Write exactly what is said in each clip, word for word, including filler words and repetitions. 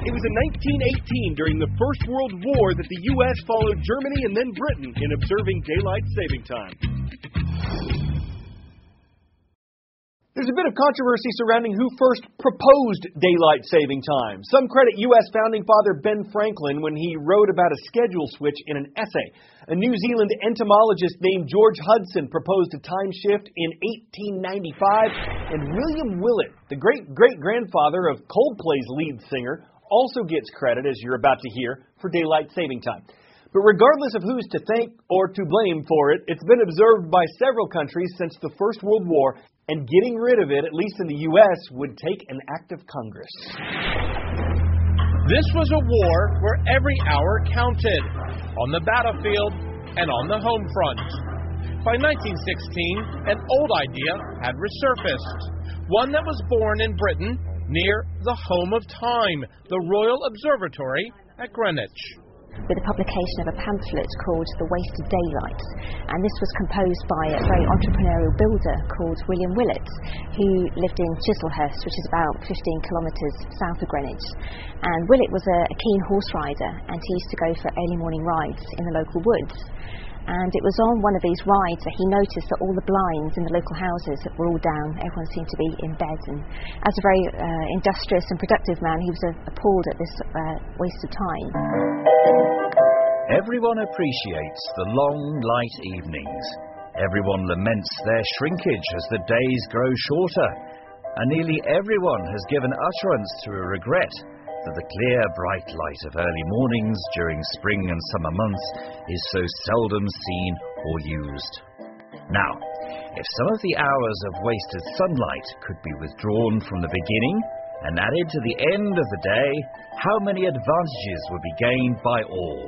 It was in nineteen eighteen, during the First World War, that the U S followed Germany and then Britain in observing daylight saving time. There's a bit of controversy surrounding who first proposed daylight saving time. Some credit U S founding father Ben Franklin when he wrote about a schedule switch in an essay. A New Zealand entomologist named George Hudson proposed a time shift in eighteen ninety-five, and William Willett, the great-great-grandfather of Coldplay's lead singer, also gets credit, as you're about to hear, for daylight saving time. But regardless of who's to thank or to blame for it, it's been observed by several countries since the First World War, and getting rid of it, at least in the U S, would take an act of Congress. This was a war where every hour counted, on the battlefield and on the home front. By nineteen sixteen, an old idea had resurfaced, one that was born in Britain near the home of time, the Royal Observatory at Greenwich. With the publication of a pamphlet called The Wasted Daylight, and this was composed by a very entrepreneurial builder called William Willett, who lived in Chislehurst, which is about fifteen kilometres south of Greenwich. And Willett was a, a keen horse rider, and he used to go for early morning rides in the local woods. And it was on one of these rides that he noticed that all the blinds in the local houses were all down. Everyone seemed to be in bed. And as a very uh, industrious and productive man, he was uh, appalled at this uh, waste of time. Everyone appreciates the long, light evenings. Everyone laments their shrinkage as the days grow shorter. And nearly everyone has given utterance to a regret that the clear, bright light of early mornings during spring and summer months is so seldom seen or used. Now, if some of the hours of wasted sunlight could be withdrawn from the beginning and added to the end of the day, how many advantages would be gained by all?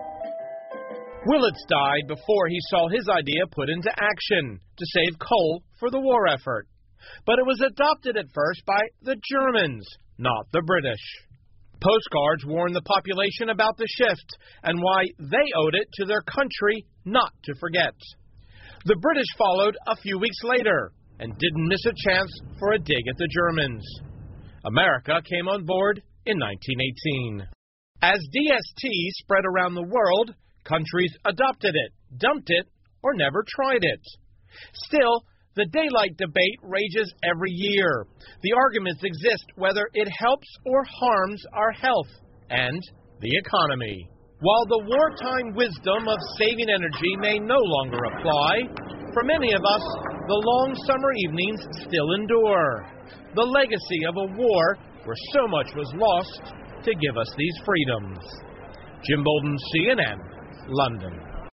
Willits died before he saw his idea put into action to save coal for the war effort. But it was adopted at first by the Germans, not the British. Postcards warned the population about the shift and why they owed it to their country not to forget. The British followed a few weeks later and didn't miss a chance for a dig at the Germans. America came on board in nineteen eighteen. As D S T spread around the world, countries adopted it, dumped it, or never tried it. Still, the daylight debate rages every year. The arguments exist whether it helps or harms our health and the economy. While the wartime wisdom of saving energy may no longer apply, for many of us, the long summer evenings still endure. The legacy of a war where so much was lost to give us these freedoms. Jim Bolden, C N N, London.